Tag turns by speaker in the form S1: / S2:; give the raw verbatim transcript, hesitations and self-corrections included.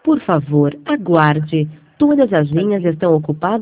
S1: Por favor, aguarde. Todas as linhas estão ocupadas.